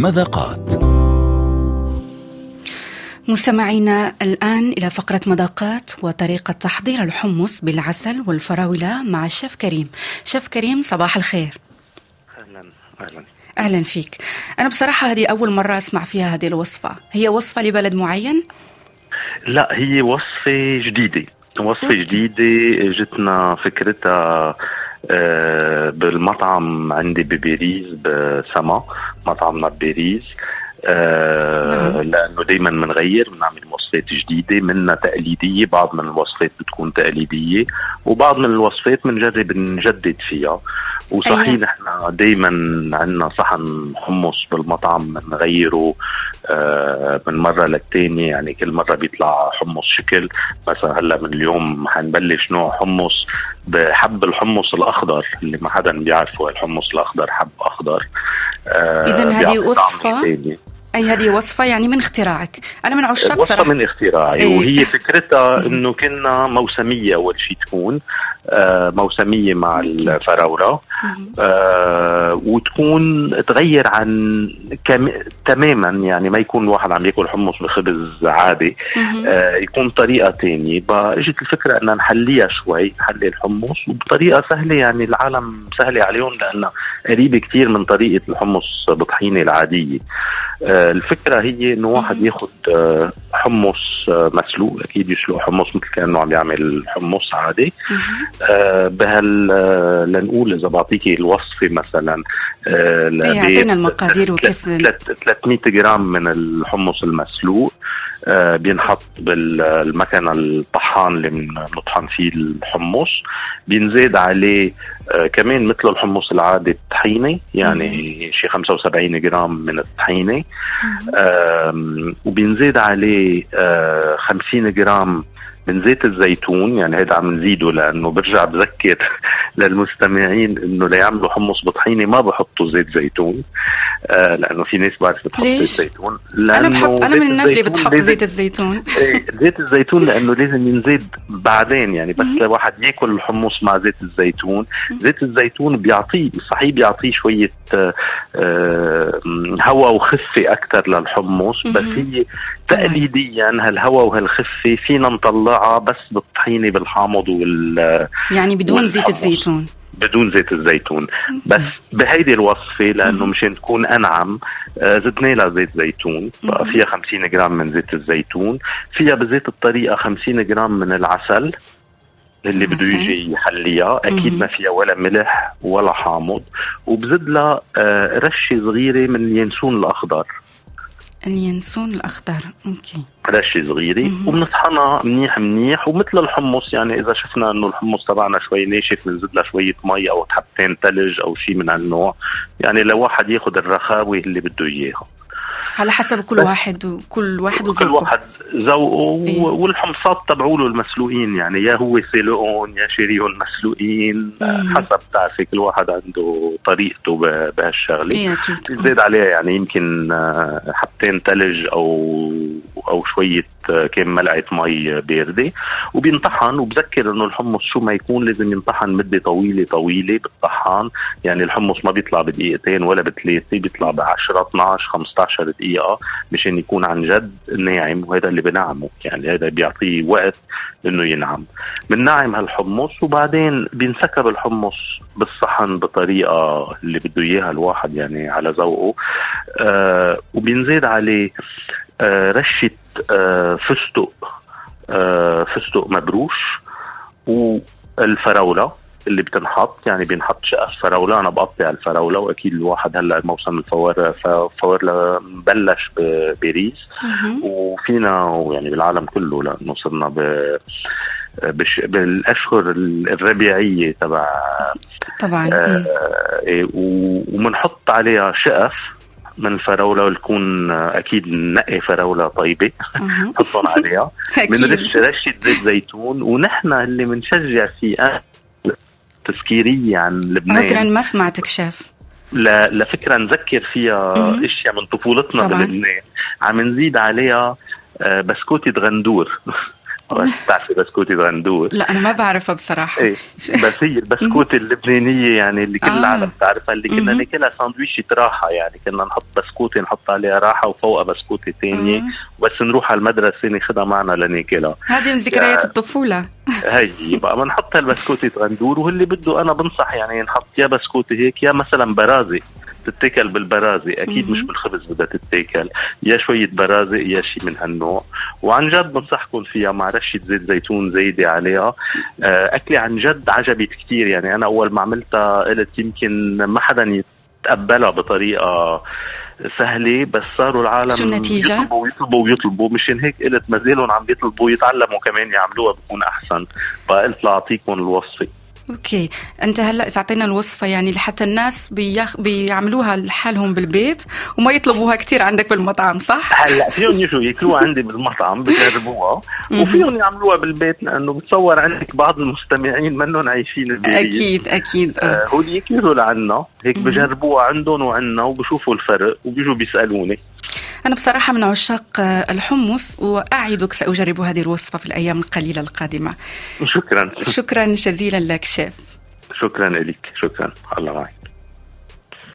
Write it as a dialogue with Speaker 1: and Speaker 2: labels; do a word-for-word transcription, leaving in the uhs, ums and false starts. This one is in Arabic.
Speaker 1: مذاقات.
Speaker 2: مستمعينا الآن إلى فقرة مذاقات وطريقة تحضير الحمص بالعسل والفراولة مع الشيف كريم. شيف كريم، صباح الخير.
Speaker 3: أهلا أهلا
Speaker 2: أهلا فيك. أنا بصراحة هذه أول مرة أسمع فيها هذه الوصفة. هي وصفة لبلد معين؟
Speaker 3: لا، هي وصفة جديدة وصفة أوكي. جديدة جتنا فكرتها بالمطعم عندي بباريس بسما، مطعمنا بباريس. آه لأنه دايما منغير، بنعمل وصفات جديدة، منها تقليدية، بعض من الوصفات بتكون تقليدية، وبعض من الوصفات منجرب نجدد فيها. وصحيح نحن دايما عندنا صحن حمص بالمطعم بنغيره آه من مرة للتانية، يعني كل مرة بيطلع حمص شكل. مثلا هلا من اليوم حنبلش نوع حمص بحب الحمص الأخضر، اللي ما حدا بيعرفه الحمص الأخضر، حب أخضر. آه
Speaker 2: إذن هذه وصفة أي هذه وصفة يعني من اختراعك؟ أنا من عشاق
Speaker 3: وصفة
Speaker 2: صراحة.
Speaker 3: من اختراعي.
Speaker 2: أيه.
Speaker 3: وهي فكرتها إنه كنا موسمية أول شيء تكون آه موسمية مع الفراولة، آه وتكون تغير عن كم... تماما، يعني ما يكون الواحد عم يأكل حمص بخبز عادي، آه يكون طريقة تانية. فاجت الفكرة أن نحليها شوي، نحلي الحمص وبطريقة سهلة، يعني العالم سهلة عليهم لأنها قريبة كتير من طريقة الحمص بطحينة العادية. آه الفكرة هي إنه واحد ياخد آه حمص آه مسلوق، أكيد يسلق حمص مثل كأنه عم يعمل حمص عادي. آه بهال آه لنقول إذا بعطيكي الوصفة مثلا آه
Speaker 2: يعطينا المقادير وكيف.
Speaker 3: ثلاثمية جرام من الحمص المسلوق آه بينحط بالمكنة الطحان اللي بنطحن فيه الحمص، بينزيد عليه آه كمان مثل الحمص العادي الطحينة، يعني شي خمسة وسبعين جرام من الطحينة، آه وبينزيد عليه آه خمسين جرام من زيت الزيتون. يعني هيدا عم نزيده لأنه برجع بذكر للمستمعين إنه ليعملوا حمص بطحينة ما بحطوا زيت زيتون، آه لأنه في ناس بعرف بتحط زيت زيتون.
Speaker 2: أنا بحط، أنا من الناس اللي بتحط زيت الزيتون.
Speaker 3: زيت الزيتون لأنه لازم ينزيد بعدين، يعني بس لواحد يأكل الحمص مع زيت الزيتون. زيت الزيتون بيعطيه صحيح، بيعطيه شوية آه آه هواء وخفة أكتر للحمص، بس هي تقليديا هالهواء وهالخفة فينا نطلعها بس بالطحينة بالحامض وال
Speaker 2: يعني بدون زيت الزيتون،
Speaker 3: بدون زيت الزيتون. بس بهيدي الوصفة لأنه مشان تكون أنعم آه زدنا لها زيت زيتون، بقى فيها خمسين جرام من زيت الزيتون، فيها بزيت الطريقة خمسين جرام من العسل اللي بده يجي يحليها، أكيد ما فيها ولا ملح ولا حامض، وبزد لها آه رشة صغيرة من اليانسون الأخضر.
Speaker 2: اليانسون الأخضر أوكي،
Speaker 3: رشة صغيرة، وبنطحنها منيح منيح. ومثل الحمص، يعني إذا شفنا إنه الحمص تبعنا شوي ناشف بنزيد له شوية مي أو حبتين ثلج أو شيء من هالنوع، يعني لو واحد ياخد الرخاوة اللي بده إياها
Speaker 2: على حسب كل واحد وكل واحد وذوقه.
Speaker 3: كل واحد ذوقه. إيه؟ والحمصات تبعوله المسلوقين، يعني يا هو سلقون يا شيريون مسلوقين، مم. حسب تعرفي كل واحد عنده طريقته بهالشغله.
Speaker 2: إيه
Speaker 3: بيزيد عليها يعني يمكن حبتين ثلج او او شويه كم ملعقه مي بارده، وبينطحن. وبذكر انه الحمص شو ما يكون لازم ينطحن مده طويله طويله بالطحان، يعني الحمص ما بيطلع بدقيقتين ولا بثلاثه، بيطلع بعشرة اثناشر خمستاشر دقيقه مشان يكون عن جد ناعم، وهذا اللي بنعمه، يعني هذا بيعطيه وقت انه ينعم. بننعم هالحمص وبعدين بينسكب الحمص بالصحن بطريقه اللي بده اياها الواحد، يعني على ذوقه. آه وبينزيد عليه آه رشه آه فستق آه فستق مبروش، والفراوله اللي بتنحط، يعني بينحط شقف فراولة. أنا بقطع الفراولة، وأكيد الواحد هلأ موسم الفوار فوار بلش بباريس وفينا يعني بالعالم كله، لأنه صرنا ب بش بالأشهر الربيعية تبع
Speaker 2: طبعا.
Speaker 3: آه إيه، ومنحط عليها شقف من الفراولة، ولكون أكيد نقي فراولة طيبة نحطهم عليها من رش رشة زيت زيتون. ونحن اللي منشجع فيه تذكيرية عن لبنان،
Speaker 2: فكرة ما سمعتك شاف،
Speaker 3: لا لفكرة نذكر فيها مم. اشياء من طفولتنا طبعا. بلبنان عم نزيد عليها بسكوتة غندور بتعرفي بسكوتة غندور؟
Speaker 2: لا أنا ما بعرفها بصراحة.
Speaker 3: إيه بس هي البسكوتة اللبنانية يعني اللي كل
Speaker 2: آه.
Speaker 3: العالم بتعرفها، اللي كنا ناكلها ساندويشة راحة، يعني كنا نحط بسكوتة نحط عليها راحة وفوقها بسكوتة تانية، بس نروح على المدرسة ناخدها معنا لناكلها.
Speaker 2: هذه من ذكريات الطفولة.
Speaker 3: هي بقى بنحط هالبسكوتة غندور، واللي بده أنا بنصح يعني نحط يا بسكوتة هيك يا مثلا برازة تتاكل بالبرازة، أكيد مش بالخبز بدها تتاكل، يا شوية برازة يا شيء من هالنوع. وعن جد بنصحكم فيها مع رشة زيت زيتون زايدة عليها. أكلي عن جد عجبت كتير، يعني أنا أول ما عملتها قلت يمكن ما حدا يتقبلها بطريقة سهلة، بس صاروا العالم
Speaker 2: شو النتيجة؟
Speaker 3: يطلبوا ويطلبوا ويطلبوا، مشان هيك قلت مازالهم عم بيطلبوا يتعلموا كمان يعملوها بكون أحسن، فقلت لأعطيكم الوصفة.
Speaker 2: اوكي، انت هلا تعطينا الوصفه يعني لحتى الناس بيخ... بيعملوها لحالهم بالبيت وما يطلبوها كتير عندك بالمطعم، صح؟
Speaker 3: هلا فيهم يجوا ياكلوها عندي بالمطعم بجربوها، وفيهم يعملوها بالبيت، لانه بتصور عندك بعض المستمعين منهم عايشين البيت.
Speaker 2: اكيد اكيد
Speaker 3: آه هو يكيروا لعنا هيك بجربوها عندهم وعنا وبشوفوا الفرق وبيجوا بيسالوني.
Speaker 2: أنا بصراحة من عشاق الحمص، وأعدك سأجرب هذه الوصفة في الأيام القليلة القادمة.
Speaker 3: شكرا
Speaker 2: شكرا جزيلا لك شيف.
Speaker 3: شكرا لك، شكرا، الله معك.